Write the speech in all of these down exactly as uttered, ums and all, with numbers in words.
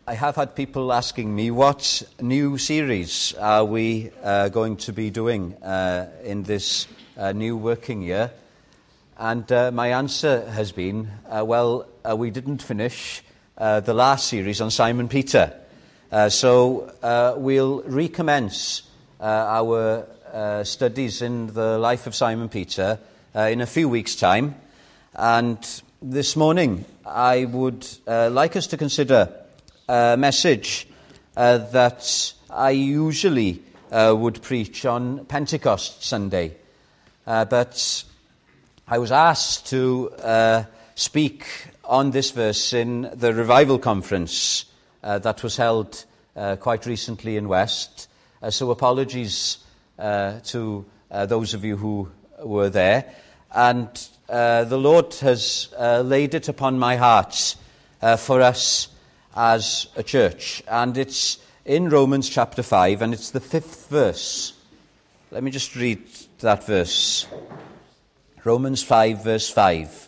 I have had people asking me what new series are we uh, going to be doing uh, in this uh, new working year. And uh, my answer has been, uh, well, uh, we didn't finish uh, the last series on Simon Peter. Uh, so uh, we'll recommence uh, our uh, studies in the life of Simon Peter uh, in a few weeks' time. And this morning I would uh, like us to consider a message uh, that I usually uh, would preach on Pentecost Sunday. Uh, but I was asked to uh, speak on this verse in the revival conference uh, that was held uh, quite recently in West. Uh, so apologies uh, to uh, those of you who were there. And uh, the Lord has uh, laid it upon my heart uh, for us as a church. And it's in Romans chapter five, and it's the fifth verse. Let me just read that verse. Romans five, verse five.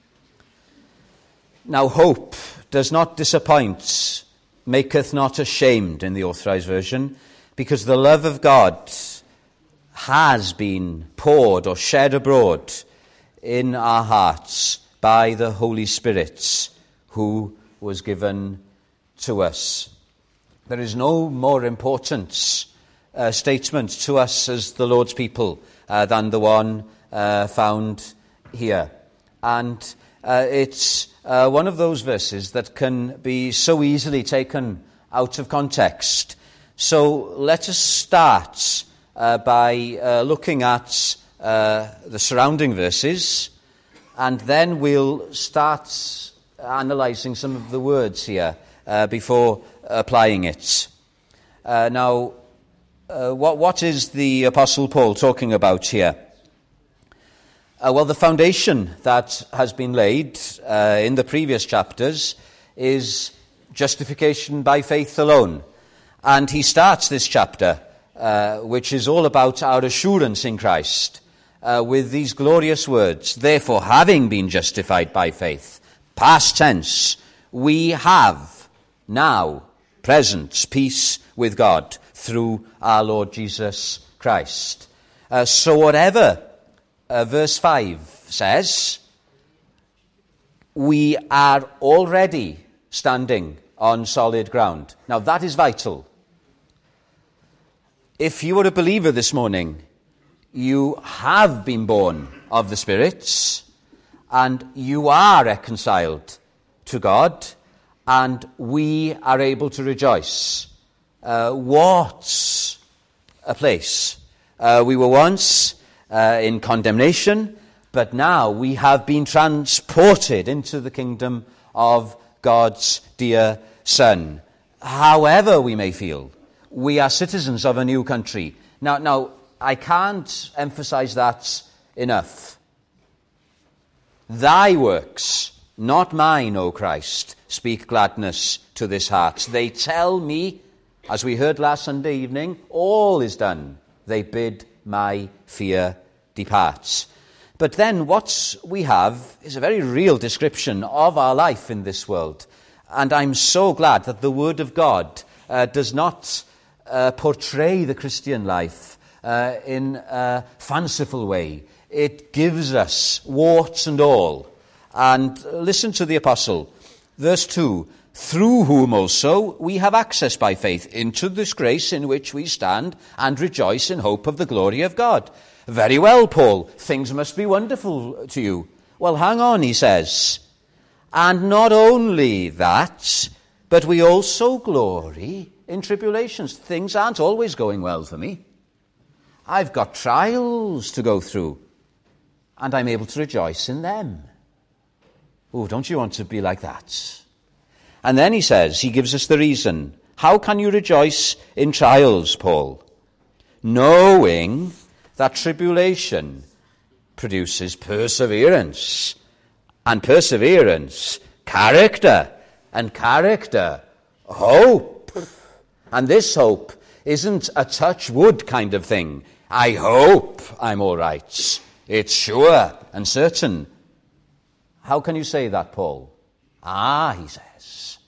Now hope does not disappoint, maketh not ashamed, in the Authorized Version, because the love of God has been poured or shed abroad in our hearts by the Holy Spirit who was given to us. There is no more important uh, statement to us as the Lord's people uh, than the one uh, found here. And uh, it's uh, one of those verses that can be so easily taken out of context. So let us start uh, by uh, looking at uh, the surrounding verses, and then we'll start analysing some of the words here Uh, before applying it. Uh, now, uh, what, what is the Apostle Paul talking about here? Uh, well, the foundation that has been laid uh, in the previous chapters is justification by faith alone. And he starts this chapter, uh, which is all about our assurance in Christ, uh, with these glorious words, therefore, having been justified by faith, past tense, we have now, present, peace with God through our Lord Jesus Christ. Uh, so whatever uh, verse five says, we are already standing on solid ground. Now that is vital. If you are a believer this morning, you have been born of the Spirit, and you are reconciled to God, and we are able to rejoice. Uh, what a place. Uh, we were once uh, in condemnation, but now we have been transported into the kingdom of God's dear Son. However we may feel, we are citizens of a new country. Now, now I can't emphasize that enough. Thy works, not mine, O Christ, speak gladness to this heart. They tell me, as we heard last Sunday evening, all is done. They bid my fear depart. But then what we have is a very real description of our life in this world. And I'm so glad that the Word of God uh, does not uh, portray the Christian life uh, in a fanciful way. It gives us warts and all. And listen to the apostle. Verse two, through whom also we have access by faith into this grace in which we stand and rejoice in hope of the glory of God. Very well, Paul, things must be wonderful to you. Well, hang on, he says. And not only that, but we also glory in tribulations. Things aren't always going well for me. I've got trials to go through, and I'm able to rejoice in them. Oh, don't you want to be like that? And then he says, he gives us the reason. How can you rejoice in trials, Paul? Knowing that tribulation produces perseverance, and perseverance, character, and character, hope. And this hope isn't a touch wood kind of thing. I hope I'm all right. It's sure and certain. How can you say that, Paul? Ah, he says,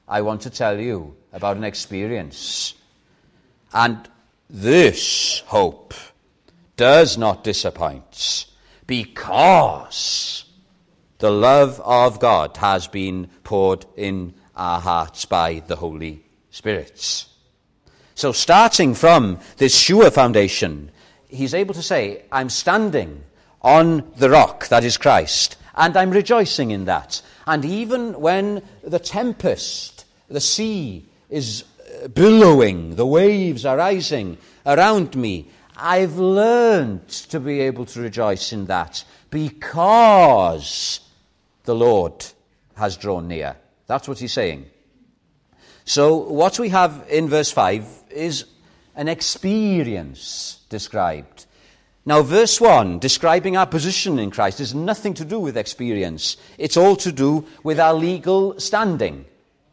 I want to tell you about an experience. And this hope does not disappoint, because the love of God has been poured in our hearts by the Holy Spirit. So starting from this sure foundation, he's able to say, I'm standing on the rock that is Christ, and I'm rejoicing in that. And even when the tempest, the sea is billowing, the waves are rising around me, I've learned to be able to rejoice in that, because the Lord has drawn near. That's what he's saying. So what we have in verse five is an experience described. Now, verse one, describing our position in Christ, has nothing to do with experience. It's all to do with our legal standing.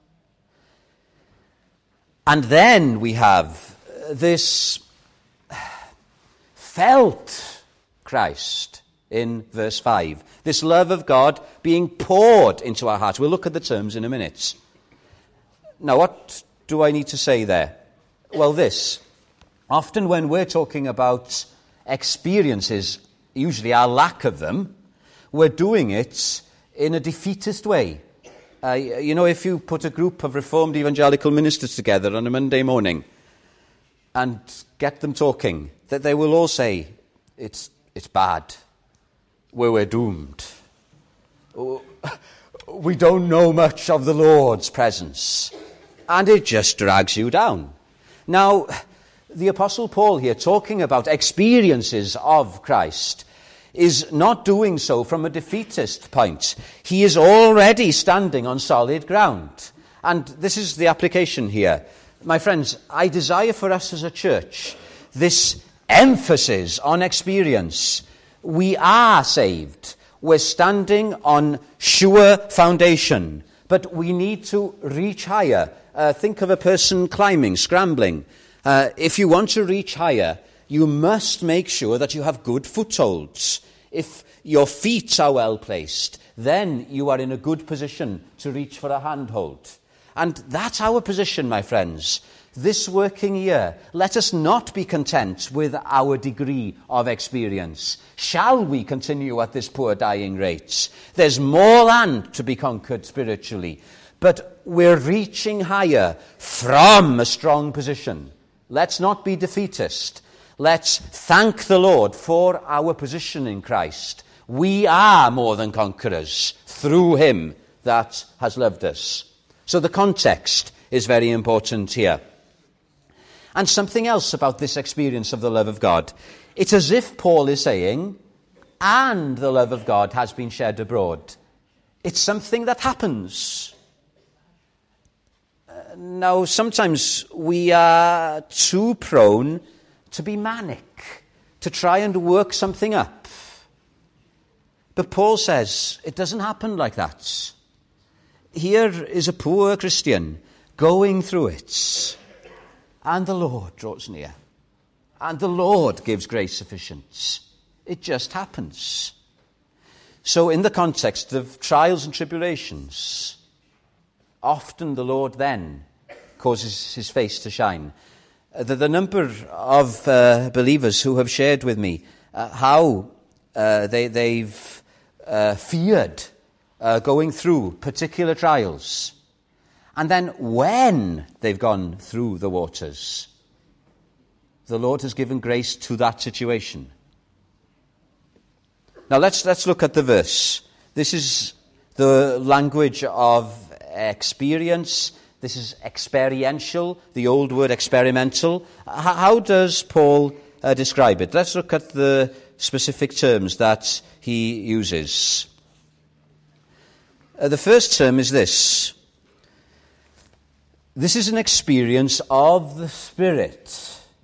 And then we have this felt Christ in verse five. This love of God being poured into our hearts. We'll look at the terms in a minute. Now, what do I need to say there? Well, this. Often when we're talking about experiences, usually our lack of them, we're doing it in a defeatist way. Uh, you know, if you put a group of Reformed evangelical ministers together on a Monday morning and get them talking, that they will all say, it's it's bad. We're, we're doomed. We don't know much of the Lord's presence. And it just drags you down. Now, the Apostle Paul here, talking about experiences of Christ, is not doing so from a defeatist point. He is already standing on solid ground. And this is the application here. My friends, I desire for us as a church this emphasis on experience. We are saved. We're standing on sure foundation. But we need to reach higher. Uh, think of a person climbing, scrambling. Uh, if you want to reach higher, you must make sure that you have good footholds. If your feet are well placed, then you are in a good position to reach for a handhold. And that's our position, my friends. This working year, let us not be content with our degree of experience. Shall we continue at this poor dying rate? There's more land to be conquered spiritually, but we're reaching higher from a strong position. Let's not be defeatist. Let's thank the Lord for our position in Christ. We are more than conquerors through him that has loved us. So the context is very important here. And something else about this experience of the love of God. It's as if Paul is saying, and the love of God has been shed abroad. It's something that happens. Uh, now, sometimes we are too prone to be manic, to try and work something up. But Paul says it doesn't happen like that. Here is a poor Christian going through it, and the Lord draws near, and the Lord gives grace sufficient. It just happens. So in the context of trials and tribulations, often the Lord then causes his face to shine. The, the number of uh, believers who have shared with me uh, how uh, they, they've uh, feared uh, going through particular trials. And then when they've gone through the waters, the Lord has given grace to that situation. Now let's let's look at the verse. This is the language of experience. This is experiential, the old word experimental. How, how does Paul uh, describe it? Let's look at the specific terms that he uses. Uh, the first term is this. This is an experience of the Spirit.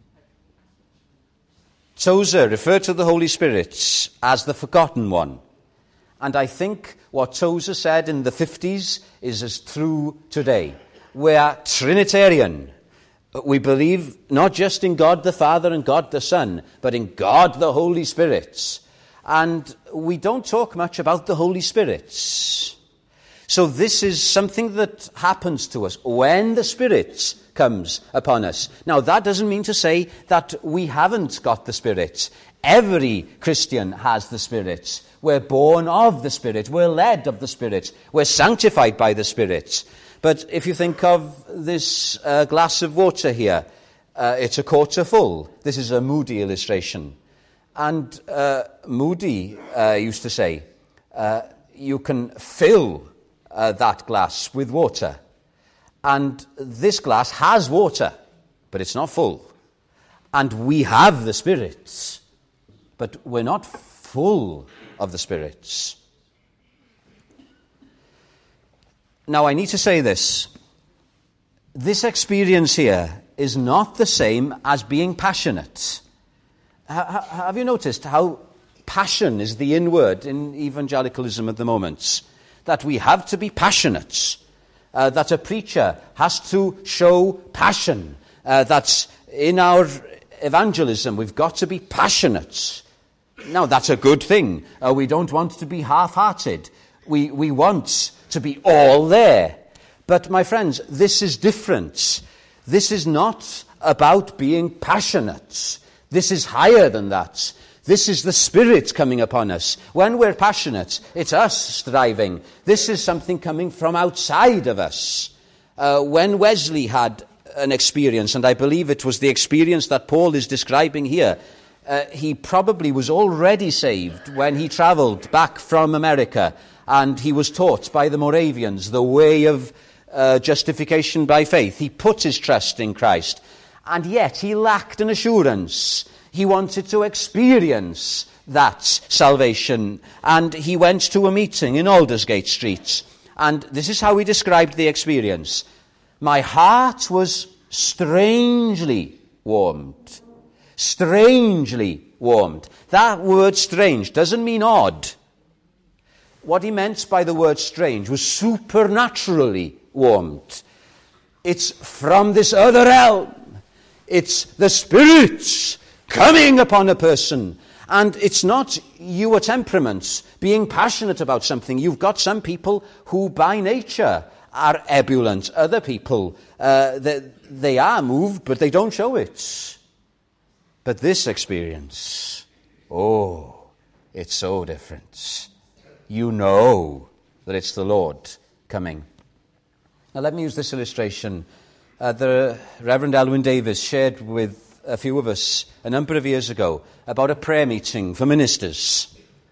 Tozer referred to the Holy Spirit as the forgotten one. And I think what Tozer said in the fifties is as true today. We are Trinitarian. We believe not just in God the Father and God the Son, but in God the Holy Spirit. And we don't talk much about the Holy Spirit. So this is something that happens to us when the Spirit comes upon us. Now, that doesn't mean to say that we haven't got the Spirit. Every Christian has the Spirit. We're born of the Spirit. We're led of the Spirit. We're sanctified by the Spirit. But if you think of this uh, glass of water here, uh, it's a quarter full. This is a Moody illustration. And uh, Moody uh, used to say, uh, you can fill uh, that glass with water. And this glass has water, but it's not full. And we have the Spirit, but we're not full of the Spirit. Now, I need to say this. This experience here is not the same as being passionate. Ha- have you noticed how passion is the in word in evangelicalism at the moment? That we have to be passionate. Uh, that a preacher has to show passion. Uh, that in our evangelism we've got to be passionate. Now, that's a good thing. Uh, we don't want to be half-hearted. We, we want to be all there. But, my friends, this is different. This is not about being passionate. This is higher than that. This is the Spirit coming upon us. When we're passionate, it's us striving. This is something coming from outside of us. Uh, when Wesley had an experience, and I believe it was the experience that Paul is describing here, uh, he probably was already saved when he travelled back from America, and he was taught by the Moravians the way of uh, justification by faith. He put his trust in Christ, and yet he lacked an assurance. He wanted to experience that salvation, and he went to a meeting in Aldersgate Street, and this is how he described the experience. My heart was strangely warmed. Strangely warmed. That word strange doesn't mean odd. What he meant by the word strange was supernaturally warmed. It's from this other realm. It's the Spirit coming upon a person. And it's not your temperament being passionate about something. You've got some people who by nature are ebullient. Other people, uh, they, they are moved, but they don't show it. But this experience, oh, it's so different. You know that it's the Lord coming. Now let me use this illustration. Uh, the Reverend Elwyn Davis shared with a few of us a number of years ago about a prayer meeting for ministers.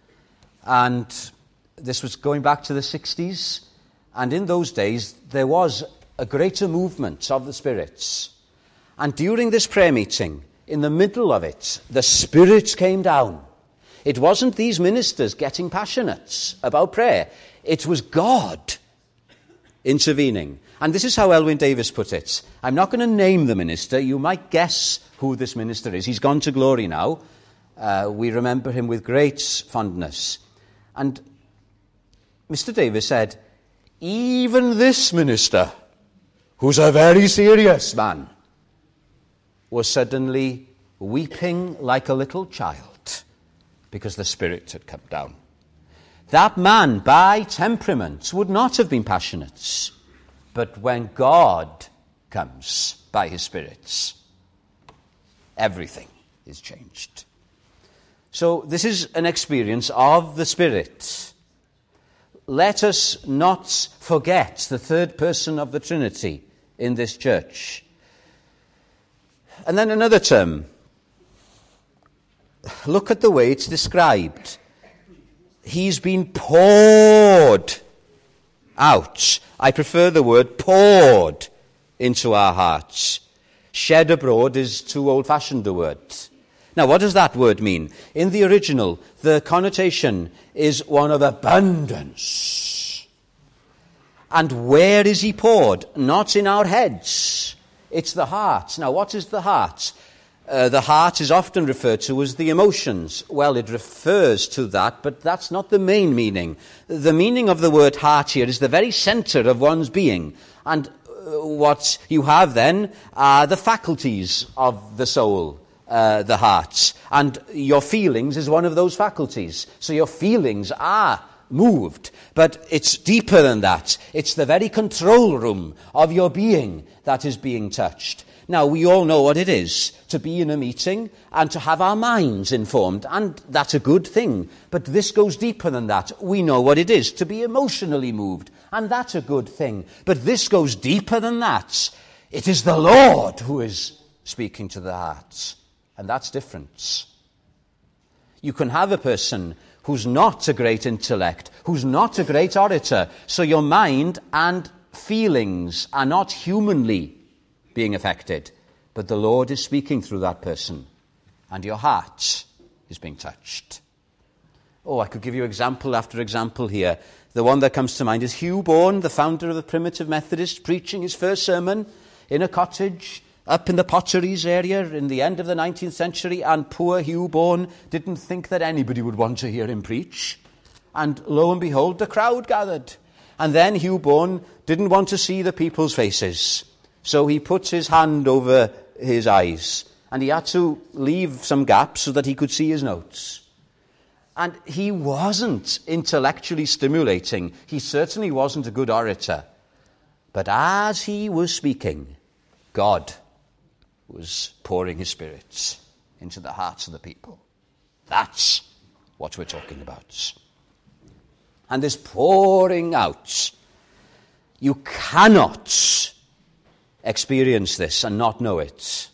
And this was going back to the sixties. And in those days, there was a greater movement of the spirits. And during this prayer meeting, in the middle of it, the Spirit came down. It wasn't these ministers getting passionate about prayer. It was God intervening. And this is how Elwyn Davis put it. I'm not going to name the minister. You might guess who this minister is. He's gone to glory now. Uh, we remember him with great fondness. And Mister Davis said, even this minister, who's a very serious man, was suddenly weeping like a little child because the Spirit had come down. That man, by temperament, would not have been passionate. But when God comes by his Spirit, everything is changed. So this is an experience of the Spirit. Let us not forget the third person of the Trinity in this church. And then another term. Look at the way it's described. He's been poured out. I prefer the word poured into our hearts. Shed abroad is too old-fashioned a word. Now, what does that word mean? In the original, the connotation is one of abundance. And where is he poured? Not in our heads. It's the heart. Now, what is the heart? Uh, the heart is often referred to as the emotions. Well, it refers to that, but that's not the main meaning. The meaning of the word heart here is the very center of one's being. And uh, what you have then are the faculties of the soul, uh, the heart. And your feelings is one of those faculties. So your feelings are moved, but it's deeper than that. It's the very control room of your being that is being touched. Now, we all know what it is to be in a meeting and to have our minds informed, and that's a good thing. But this goes deeper than that. We know what it is to be emotionally moved, and that's a good thing. But this goes deeper than that. It is the Lord who is speaking to the hearts, and that's different. You can have a person who's not a great intellect, who's not a great orator, so your mind and feelings are not humanly being affected, but the Lord is speaking through that person, and your heart is being touched. Oh, I could give you example after example here. The one that comes to mind is Hugh Bourne, the founder of the Primitive Methodist, preaching his first sermon in a cottage up in the Potteries area in the end of the nineteenth century, and poor Hugh Bourne didn't think that anybody would want to hear him preach. And lo and behold, the crowd gathered. And then Hugh Bourne didn't want to see the people's faces, so he put his hand over his eyes, and he had to leave some gaps so that he could see his notes. And he wasn't intellectually stimulating. He certainly wasn't a good orator. But as he was speaking, God was pouring his Spirit into the hearts of the people. That's what we're talking about. And this pouring out, you cannot experience this and not know it.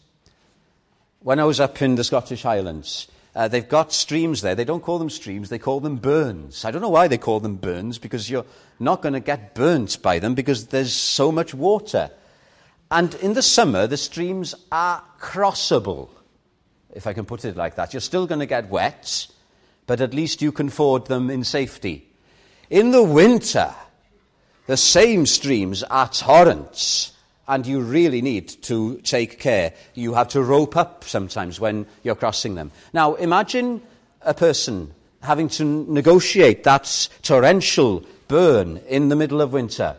When I was up in the Scottish Highlands, uh, they've got streams there. They don't call them streams, they call them burns. I don't know why they call them burns, because you're not going to get burnt by them because there's so much water. And in the summer, the streams are crossable, if I can put it like that. You're still going to get wet, but at least you can ford them in safety. In the winter, the same streams are torrents, and you really need to take care. You have to rope up sometimes when you're crossing them. Now, imagine a person having to negotiate that torrential burn in the middle of winter.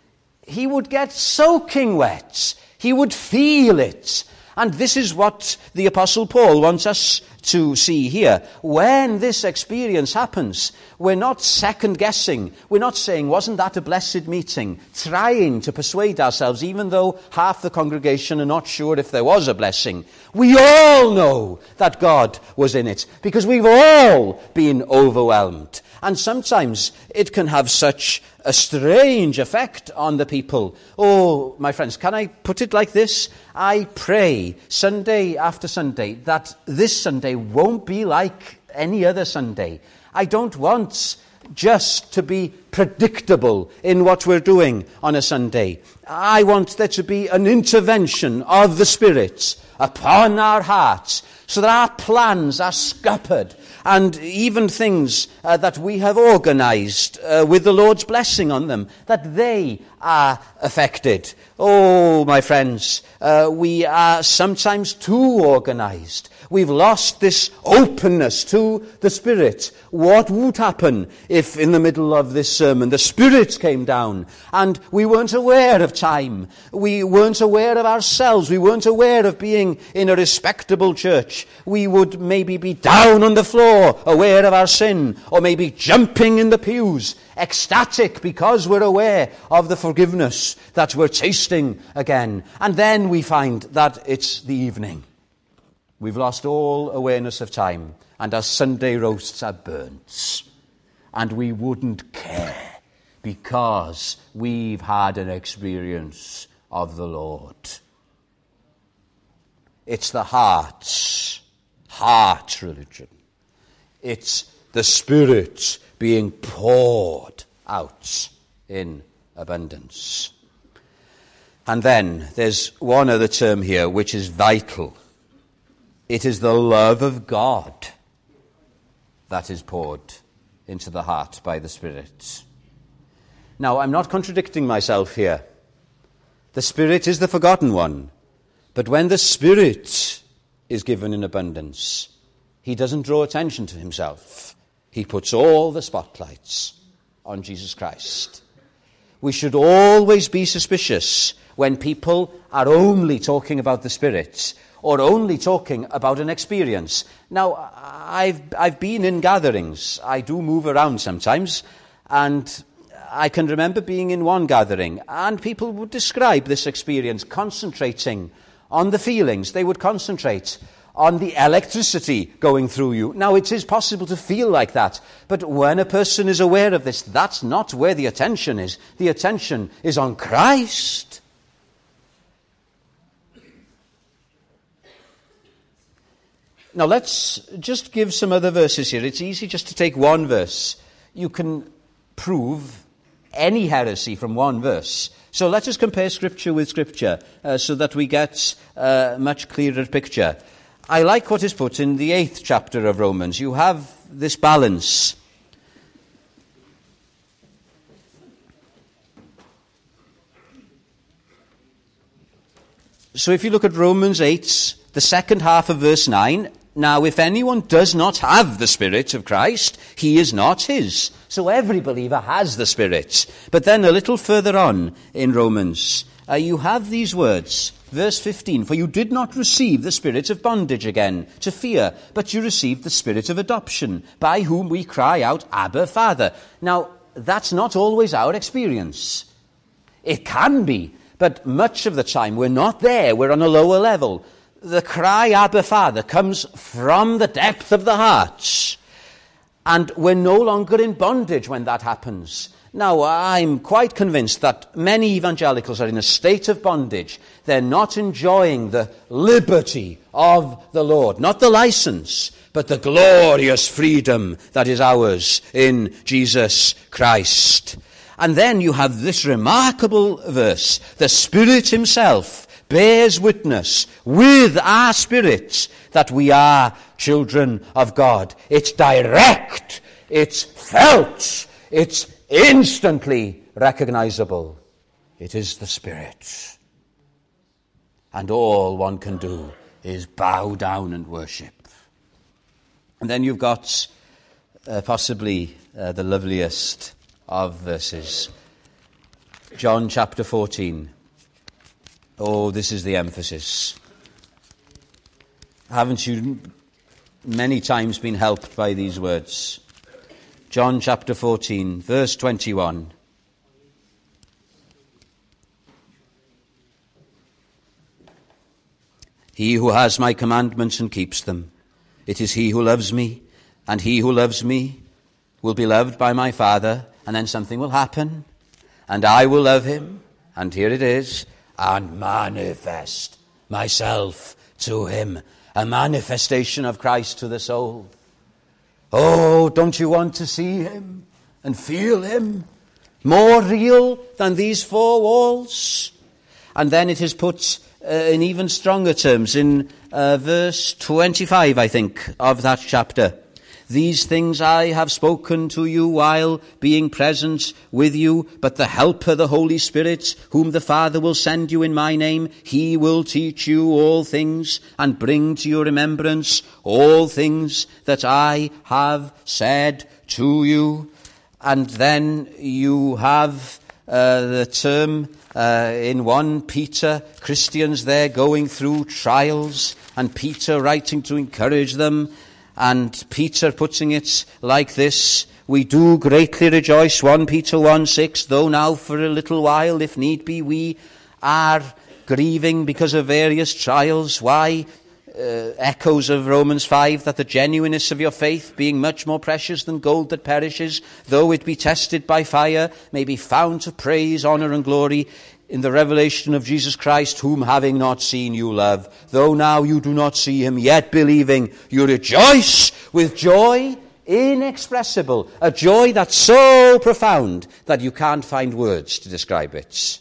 He would get soaking wet. He would feel it. And this is what the Apostle Paul wants us to see here. When this experience happens, we're not second-guessing. We're not saying, wasn't that a blessed meeting? Trying to persuade ourselves, even though half the congregation are not sure if there was a blessing. We all know that God was in it, because we've all been overwhelmed. And sometimes it can have such a strange effect on the people. Oh, my friends, can I put it like this? I pray Sunday after Sunday that this Sunday won't be like any other Sunday. I don't want just to be predictable in what we're doing on a Sunday. I want there to be an intervention of the Spirit upon our hearts, so that our plans are scuppered, and even things uh, that we have organized uh, with the Lord's blessing on them, that they are affected. Oh, my friends, uh, we are sometimes too organized. We've lost this openness to the Spirit. What would happen if in the middle of this sermon the Spirit came down and we weren't aware of time? We weren't aware of ourselves. We weren't aware of being in a respectable church. We would maybe be down on the floor, aware of our sin, or maybe jumping in the pews, ecstatic because we're aware of the forgiveness that we're tasting again. And then we find that it's the evening. We've lost all awareness of time, and our Sunday roasts are burnt. And we wouldn't care, because we've had an experience of the Lord. It's the heart, heart religion. It's the Spirit being poured out in abundance. And then there's one other term here which is vital. It is the love of God that is poured into the heart by the Spirit. Now, I'm not contradicting myself here. The Spirit is the forgotten one. But when the Spirit is given in abundance, he doesn't draw attention to himself. He puts all the spotlights on Jesus Christ. We should always be suspicious when people are only talking about the Spirit, or only talking about an experience. Now, I've I've been in gatherings. I do move around sometimes. And I can remember being in one gathering, and people would describe this experience concentrating on the feelings. They would concentrate on the electricity going through you. Now, it is possible to feel like that, but when a person is aware of this, that's not where the attention is. The attention is on Christ. Now, let's just give some other verses here. It's easy just to take one verse. You can prove any heresy from one verse. So let us compare Scripture with Scripture uh, so that we get a much clearer picture. I like what is put in the eighth chapter of Romans. You have this balance. So if you look at Romans eight, the second half of verse nine, now if anyone does not have the Spirit of Christ, he is not his. So every believer has the Spirit. But then a little further on in Romans, uh, you have these words. Verse fifteen, for you did not receive the spirit of bondage again to fear, but you received the spirit of adoption, by whom we cry out, Abba, Father. Now, that's not always our experience. It can be, but much of the time we're not there. We're on a lower level. The cry, Abba, Father, comes from the depth of the heart. And we're no longer in bondage when that happens. Now, I'm quite convinced that many evangelicals are in a state of bondage. They're not enjoying the liberty of the Lord, not the license, but the glorious freedom that is ours in Jesus Christ. And then you have this remarkable verse. The Spirit himself bears witness with our spirits that we are children of God. It's direct, it's felt, it's instantly recognizable. It is the Spirit. And all one can do is bow down and worship. And then you've got uh, possibly uh, the loveliest of verses. John chapter fourteen. Oh, this is the emphasis. Haven't you many times been helped by these words? John chapter fourteen, verse twenty-one. He who has my commandments and keeps them, it is he who loves me, and he who loves me will be loved by my Father, and then something will happen, and I will love him, and here it is, and manifest myself to him. A manifestation of Christ to the soul. Oh, don't you want to see him and feel him more real than these four walls? And then it is put uh, in even stronger terms in uh, verse twenty-five, I think, of that chapter. These things I have spoken to you while being present with you, but the Helper, the Holy Spirit, whom the Father will send you in my name, he will teach you all things and bring to your remembrance all things that I have said to you. And then you have uh, the term uh, in First Peter, Christians there going through trials, and Peter writing to encourage them. And Peter putting it like this, we do greatly rejoice, First Peter one six, though now for a little while, if need be, we are grieving because of various trials. Why? Uh, echoes of Romans five, that the genuineness of your faith, being much more precious than gold that perishes, though it be tested by fire, may be found to praise, honor, and glory in the revelation of Jesus Christ, whom having not seen you love. Though now you do not see him, yet believing, you rejoice with joy inexpressible. A joy that's so profound that you can't find words to describe it.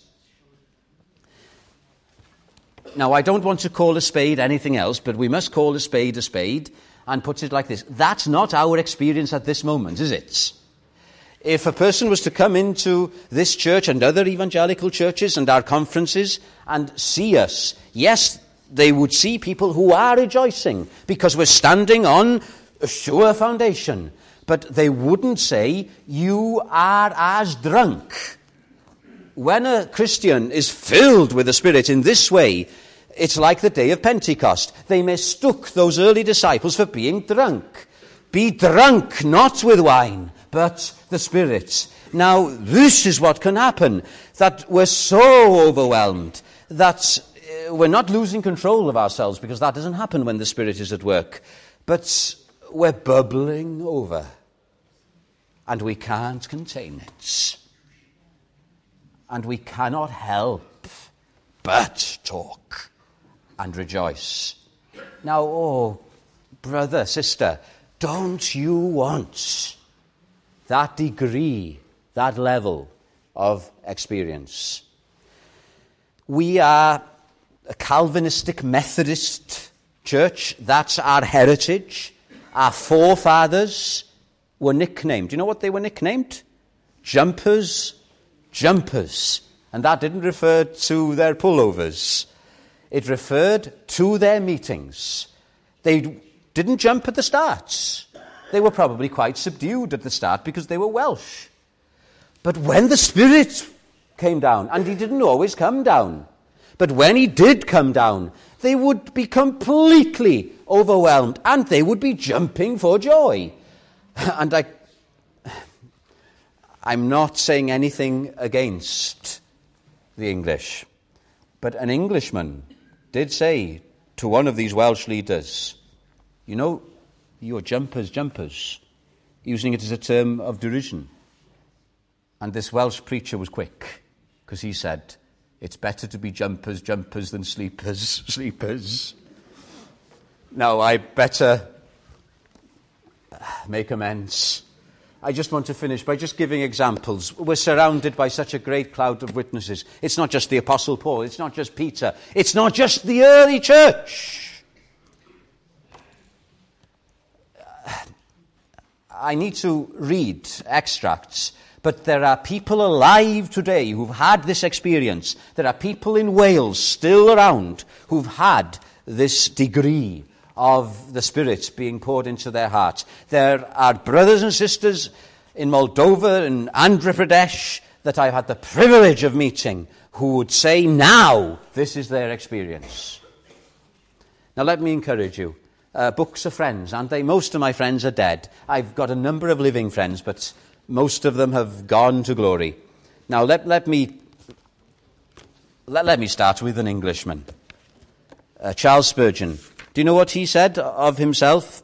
Now, I don't want to call a spade anything else, but we must call a spade a spade and put it like this. That's not our experience at this moment, is it? If a person was to come into this church and other evangelical churches and our conferences and see us, yes, they would see people who are rejoicing because we're standing on a sure foundation. But they wouldn't say, you are as drunk. When a Christian is filled with the Spirit in this way, it's like the day of Pentecost. They mistook those early disciples for being drunk. Be drunk not with wine, but the Spirit. Now, this is what can happen, that we're so overwhelmed that we're not losing control of ourselves, because that doesn't happen when the Spirit is at work, but we're bubbling over, and we can't contain it. And we cannot help but talk and rejoice. Now, oh, brother, sister, don't you want that degree, that level of experience? We are a Calvinistic Methodist church. That's our heritage. Our forefathers were nicknamed. Do you know what they were nicknamed? Jumpers, jumpers. And that didn't refer to their pullovers. It referred to their meetings. They didn't jump at the start. They were probably quite subdued at the start because they were Welsh. But when the Spirit came down, and he didn't always come down, but when he did come down, they would be completely overwhelmed, and they would be jumping for joy. And I, I'm not saying anything against the English, but an Englishman did say to one of these Welsh leaders, you know, you're jumpers, jumpers, using it as a term of derision. And this Welsh preacher was quick, because he said, it's better to be jumpers, jumpers than sleepers, sleepers. Now, I better make amends. I just want to finish by just giving examples. We're surrounded by such a great cloud of witnesses. It's not just the Apostle Paul. It's not just Peter. It's not just the early church. I need to read extracts, but there are people alive today who've had this experience. There are people in Wales still around who've had this degree of the Spirit being poured into their hearts. There are brothers and sisters in Moldova and Andhra Pradesh that I've had the privilege of meeting who would say now this is their experience. Now let me encourage you. Uh, books are friends, aren't they? Most of my friends are dead. I've got a number of living friends, but most of them have gone to glory. Now let, let me let, let me start with an Englishman, uh, Charles Spurgeon. Do you know what he said of himself?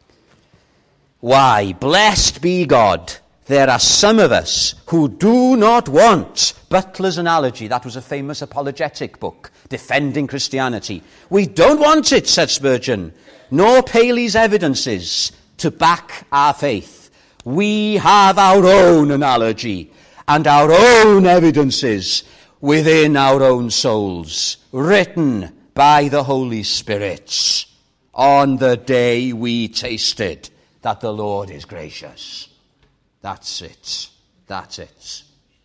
Why, blessed be God, there are some of us who do not want Butler's Analogy. That was a famous apologetic book defending Christianity. We don't want it, said Spurgeon, nor Paley's evidences to back our faith. We have our own analogy and our own evidences within our own souls, written by the Holy Spirit on the day we tasted that the Lord is gracious. That's it. That's it.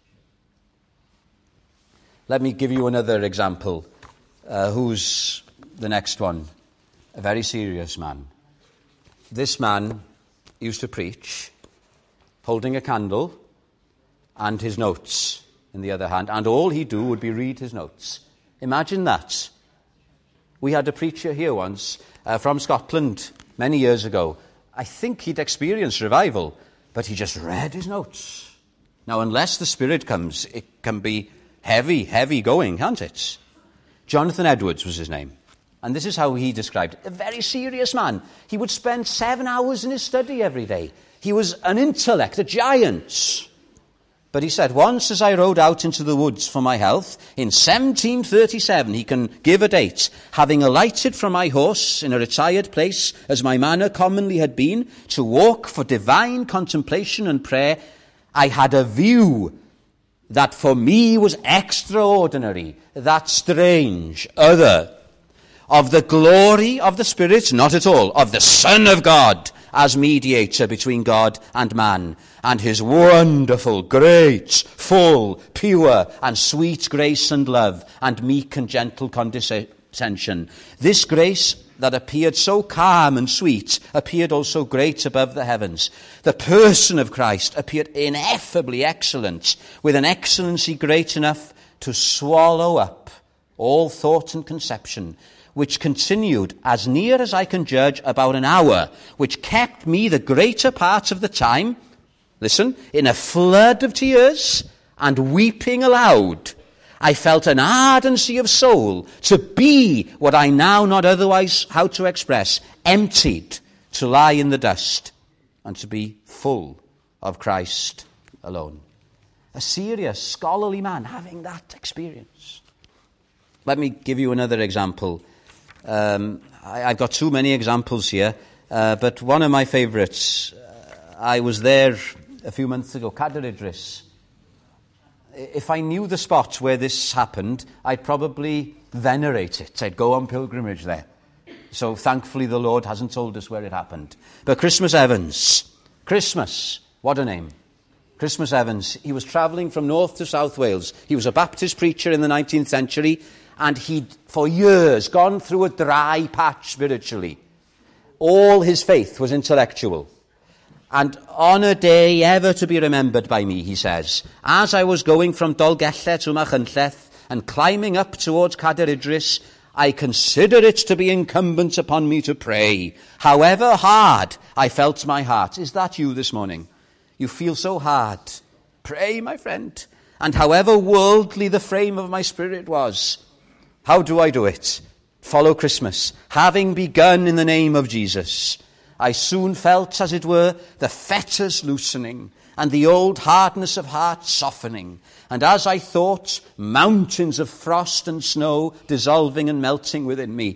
Let me give you another example. Uh, who's the next one? A very serious man. This man used to preach holding a candle and his notes in the other hand, and all he'd do would be read his notes. Imagine that. We had a preacher here once uh, from Scotland many years ago. I think he'd experienced revival, but he just read his notes. Now, unless the Spirit comes, it can be heavy, heavy going, can't it? Jonathan Edwards was his name. And this is how he described it. A very serious man. He would spend seven hours in his study every day. He was an intellect, a giant. But he said, once as I rode out into the woods for my health, in seventeen thirty-seven, he can give a date, having alighted from my horse in a retired place, as my manner commonly had been, to walk for divine contemplation and prayer, I had a view that for me was extraordinary, that strange, other, of the glory of the Spirit, not at all, of the Son of God, as mediator between God and man, and his wonderful, great, full, pure, and sweet grace and love, and meek and gentle condescension. This grace that appeared so calm and sweet appeared also great above the heavens. The person of Christ appeared ineffably excellent, with an excellency great enough to swallow up all thought and conception, which continued, as near as I can judge, about an hour, which kept me the greater part of the time listen, in a flood of tears and weeping aloud, I felt an ardency of soul to be what I now not otherwise how to express, emptied, to lie in the dust, and to be full of Christ alone. A serious, scholarly man having that experience. Let me give you another example. Um, I, I've got too many examples here, uh, but one of my favourites, uh, I was there a few months ago, Cadair Idris. If I knew the spot where this happened, I'd probably venerate it. I'd go on pilgrimage there. So thankfully the Lord hasn't told us where it happened. But Christmas Evans, Christmas, what a name. Christmas Evans, he was travelling from north to south Wales. He was a Baptist preacher in the nineteenth century, and he'd, for years, gone through a dry patch spiritually. All his faith was intellectual. And on a day ever to be remembered by me, he says, as I was going from Dolgella to Machynlleth and climbing up towards Cadair Idris, I consider it to be incumbent upon me to pray, however hard I felt my heart. Is that you this morning? You feel so hard. Pray, my friend. And however worldly the frame of my spirit was, how do I do it? Follow Christmas, having begun in the name of Jesus. I soon felt, as it were, the fetters loosening and the old hardness of heart softening. And as I thought, mountains of frost and snow dissolving and melting within me.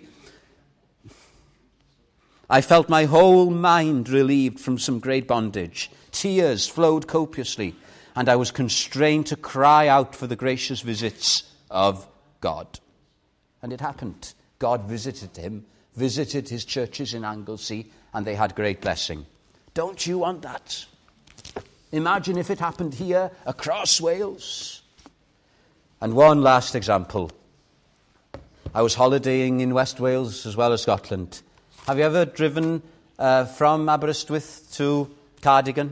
I felt my whole mind relieved from some great bondage. Tears flowed copiously, and I was constrained to cry out for the gracious visits of God. And it happened. God visited him, visited his churches in Anglesey, and they had great blessing. Don't you want that? Imagine if it happened here, across Wales. And one last example. I was holidaying in West Wales as well as Scotland. Have you ever driven uh, from Aberystwyth to Cardigan?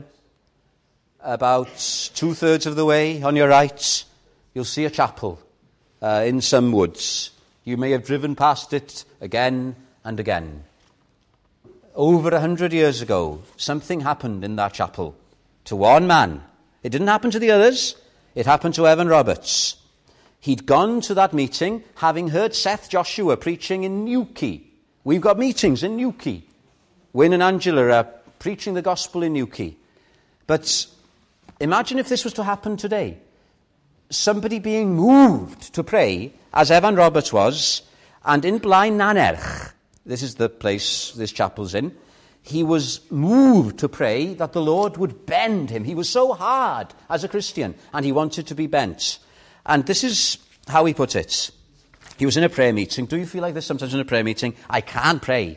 About two-thirds of the way on your right, you'll see a chapel uh, in some woods. You may have driven past it again and again. Over a hundred years ago, something happened in that chapel to one man. It didn't happen to the others. It happened to Evan Roberts. He'd gone to that meeting having heard Seth Joshua preaching in Newquay. We've got meetings in Newquay. Wyn and Angela are preaching the gospel in Newquay. But imagine if this was to happen today. Somebody being moved to pray, as Evan Roberts was, and in Blaen Nanerch, this is the place this chapel's in, he was moved to pray that the Lord would bend him. He was so hard as a Christian, and he wanted to be bent. And this is how he put it. He was in a prayer meeting. Do you feel like this sometimes in a prayer meeting? I can't pray.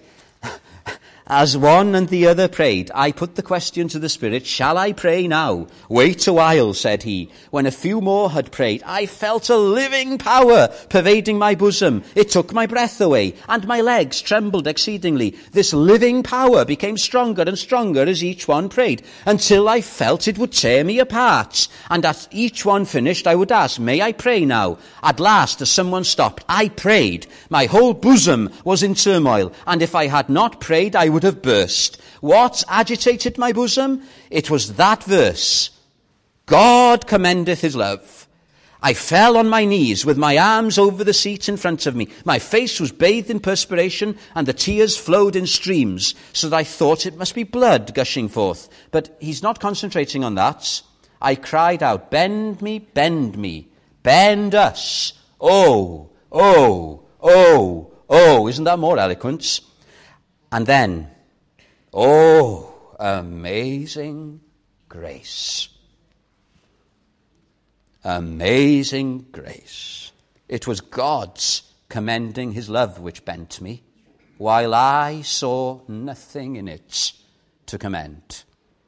As one and the other prayed, I put the question to the Spirit, shall I pray now? Wait a while, said he. When a few more had prayed, I felt a living power pervading my bosom. It took my breath away, and my legs trembled exceedingly. This living power became stronger and stronger as each one prayed, until I felt it would tear me apart. And as each one finished, I would ask, may I pray now? At last, as someone stopped, I prayed. My whole bosom was in turmoil, and if I had not prayed, I would would have burst. What agitated my bosom? It was that verse. God commendeth his love. I fell on my knees with my arms over the seat in front of me. My face was bathed in perspiration and the tears flowed in streams, so that I thought it must be blood gushing forth. But he's not concentrating on that. I cried out, bend me, bend me, bend us. Oh, oh, oh, oh. Isn't that more eloquent? And then, oh, amazing grace. Amazing grace. It was God's commending his love which bent me, while I saw nothing in it to commend.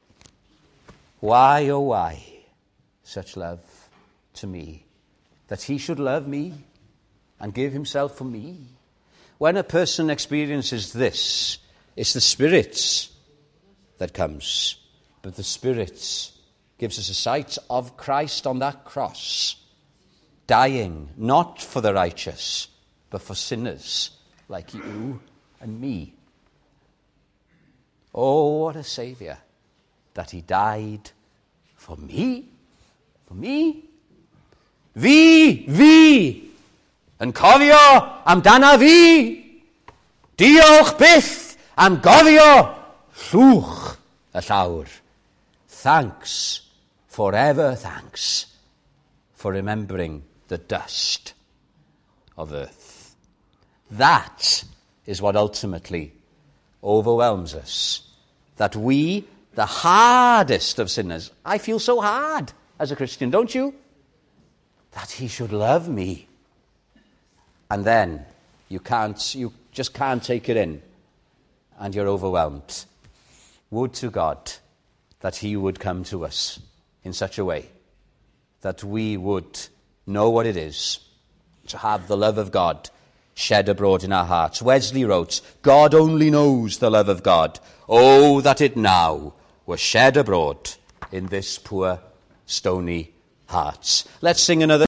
Why, oh why, such love to me, that he should love me and give himself for me? When a person experiences this, it's the Spirit that comes. But the Spirit gives us a sight of Christ on that cross, dying not for the righteous, but for sinners like you and me. Oh, what a Saviour, that he died For me? For me? Fi, fi, yn cofio amdana fi. Diolch byth am gofio llwch y llawr. Thanks, forever thanks, for remembering the dust of earth. That is what ultimately overwhelms us. That we, the hardest of sinners, I feel so hard as a Christian, don't you? That he should love me. And then you can't, you just can't take it in, and you're overwhelmed. Would to God that he would come to us in such a way that we would know what it is to have the love of God shed abroad in our hearts. Wesley wrote, God only knows the love of God. Oh, that it now were shed abroad in this poor, stony hearts. Let's sing another